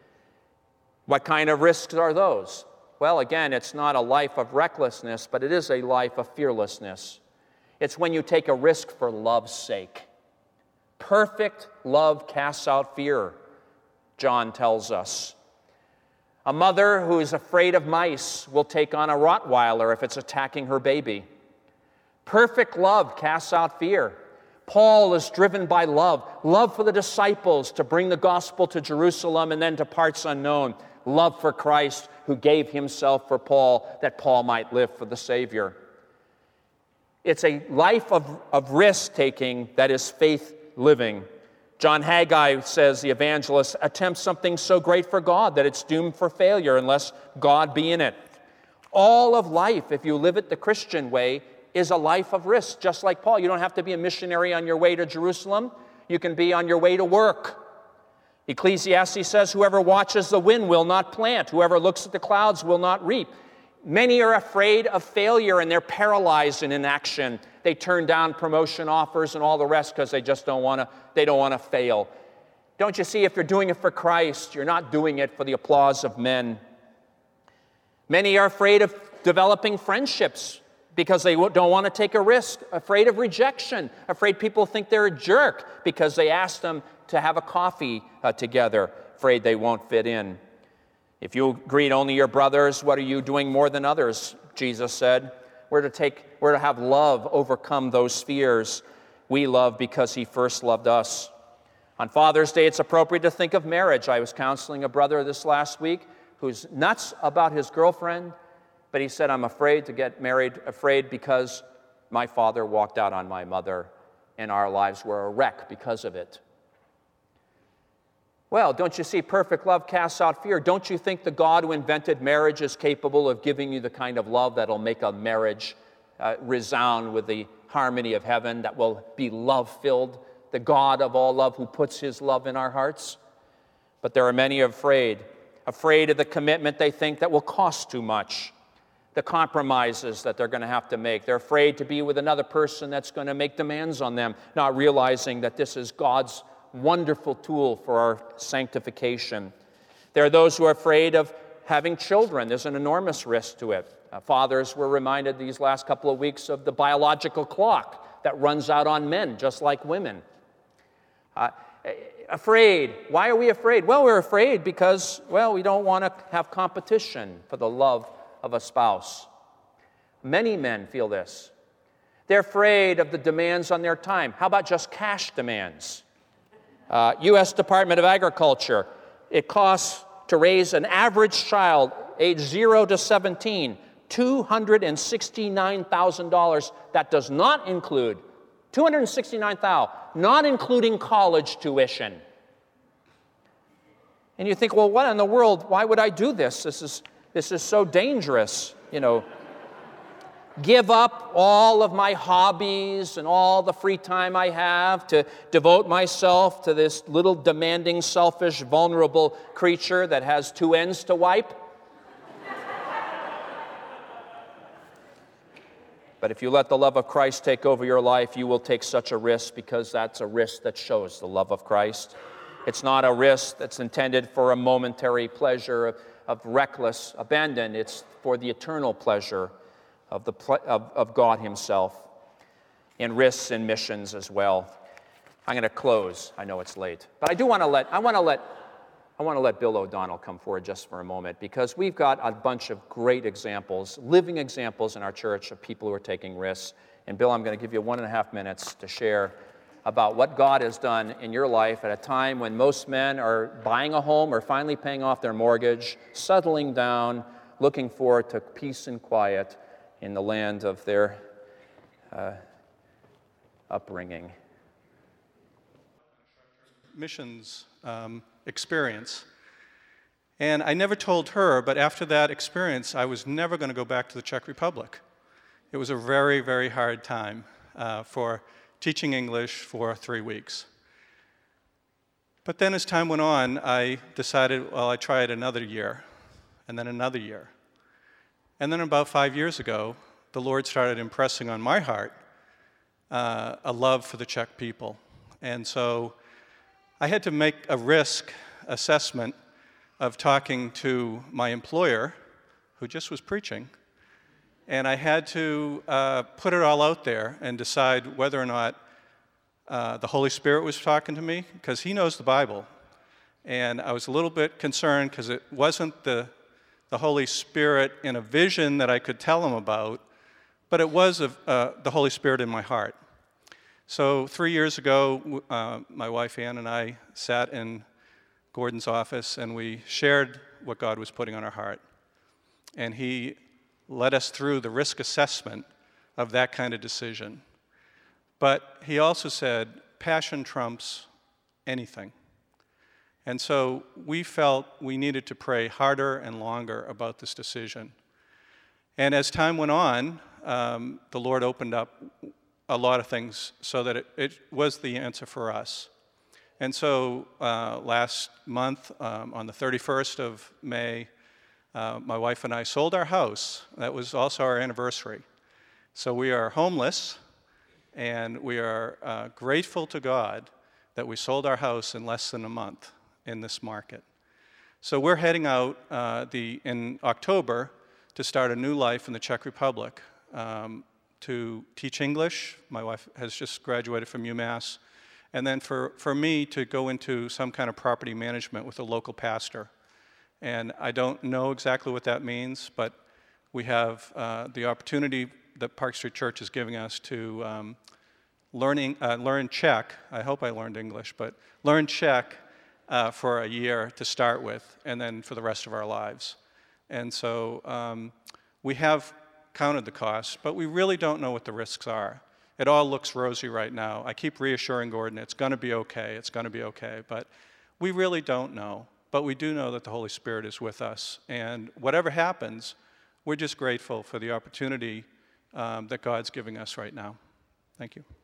What kind of risks are those? Well, again, it's not a life of recklessness, but it is a life of fearlessness. It's when you take a risk for love's sake. Perfect love casts out fear, John tells us. A mother who is afraid of mice will take on a Rottweiler if it's attacking her baby. Perfect love casts out fear. Paul is driven by love, love for the disciples to bring the gospel to Jerusalem and then to parts unknown, love for Christ who gave himself for Paul that Paul might live for the Savior. It's a life of, of risk-taking that is faith living. John Haggai says, the evangelist, attempts something so great for God that it's doomed for failure unless God be in it. All of life, if you live it the Christian way, is a life of risk, just like Paul. You don't have to be a missionary on your way to Jerusalem. You can be on your way to work. Ecclesiastes says, whoever watches the wind will not plant. Whoever looks at the clouds will not reap. Many are afraid of failure and they're paralyzed in inaction. They turn down promotion offers and all the rest because they just don't want to, they don't want to fail. Don't you see, if you're doing it for Christ, you're not doing it for the applause of men. Many are afraid of developing friendships because they don't want to take a risk, afraid of rejection, afraid people think they're a jerk because they asked them to have a coffee uh, together, afraid they won't fit in. If you greet only your brothers, what are you doing more than others? Jesus said. We're to take, we're to have love overcome those fears. We love because he first loved us. On Father's Day, it's appropriate to think of marriage. I was counseling a brother this last week who's nuts about his girlfriend, but he said, I'm afraid to get married, afraid because my father walked out on my mother and our lives were a wreck because of it. Well, don't you see, perfect love casts out fear? Don't you think the God who invented marriage is capable of giving you the kind of love that'll make a marriage uh, resound with the harmony of heaven, that will be love-filled, the God of all love who puts his love in our hearts? But there are many afraid, afraid of the commitment they think that will cost too much, the compromises that they're going to have to make. They're afraid to be with another person that's going to make demands on them, not realizing that this is God's wonderful tool for our sanctification. There are those who are afraid of having children. There's an enormous risk to it. Uh, fathers were reminded these last couple of weeks of the biological clock that runs out on men, just like women. Uh, afraid. Why are we afraid? Well, we're afraid because, well, we don't want to have competition for the love of a spouse. Many men feel this. They're afraid of the demands on their time. How about just cash demands? Uh, U S Department of Agriculture, it costs to raise an average child age zero to seventeen, two hundred sixty-nine thousand dollars. That does not include, two hundred sixty-nine thousand dollars, not including college tuition. And you think, well, what in the world, why would I do this? This is, this is so dangerous, you know. Give up all of my hobbies and all the free time I have to devote myself to this little demanding, selfish, vulnerable creature that has two ends to wipe? But if you let the love of Christ take over your life, you will take such a risk because that's a risk that shows the love of Christ. It's not a risk that's intended for a momentary pleasure of, of reckless abandon. It's for the eternal pleasure Of, the, of, of God himself, and risks and missions as well. I'm going to close. I know it's late, but I do want to let I want to let I want to let Bill O'Donnell come forward just for a moment, because we've got a bunch of great examples, living examples in our church of people who are taking risks. And Bill, I'm going to give you one and a half minutes to share about what God has done in your life at a time when most men are buying a home or finally paying off their mortgage, settling down, looking forward to peace and quiet in the land of their uh, upbringing. Missions um, experience. And I never told her, but after that experience, I was never going to go back to the Czech Republic. It was a very, very hard time uh, for teaching English for three weeks. But then as time went on, I decided, well, I'd try it another year, and then another year. And then about five years ago, the Lord started impressing on my heart uh, a love for the Czech people. And so I had to make a risk assessment of talking to my employer, who just was preaching, and I had to uh, put it all out there and decide whether or not uh, the Holy Spirit was talking to me, because he knows the Bible. And I was a little bit concerned because it wasn't the, the Holy Spirit in a vision that I could tell him about, but it was a, uh, the Holy Spirit in my heart. So three years ago, uh, my wife Ann and I sat in Gordon's office and we shared what God was putting on our heart. And he led us through the risk assessment of that kind of decision. But he also said, passion trumps anything. And so we felt we needed to pray harder and longer about this decision. And as time went on, um, the Lord opened up a lot of things so that it, it was the answer for us. And so uh, last month, um, on the thirty-first of May, uh, my wife and I sold our house. That was also our anniversary. So we are homeless, and we are uh, grateful to God that we sold our house in less than a month in this market. So we're heading out uh, the, in October to start a new life in the Czech Republic, um, to teach English. My wife has just graduated from UMass. And then for, for me to go into some kind of property management with a local pastor. And I don't know exactly what that means, but we have uh, the opportunity that Park Street Church is giving us to um, learning, uh, learn Czech. I hope I learned English, but learn Czech uh, for a year to start with, and then for the rest of our lives. And so um, we have counted the costs, but we really don't know what the risks are. It all looks rosy right now. I keep reassuring Gordon, it's going to be okay, it's going to be okay, but we really don't know. But we do know that the Holy Spirit is with us, and whatever happens, we're just grateful for the opportunity um, that God's giving us right now. Thank you.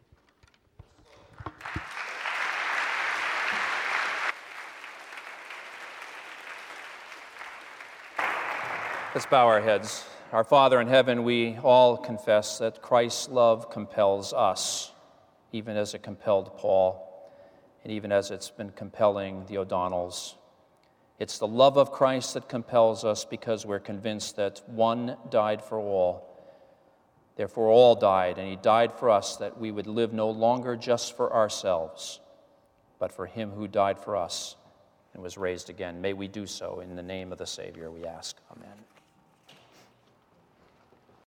Let's bow our heads. Our Father in heaven, we all confess that Christ's love compels us, even as it compelled Paul, and even as it's been compelling the O'Donnells. It's the love of Christ that compels us because we're convinced that one died for all. Therefore, all died, and he died for us that we would live no longer just for ourselves, but for him who died for us and was raised again. May we do so in the name of the Savior, we ask. Amen.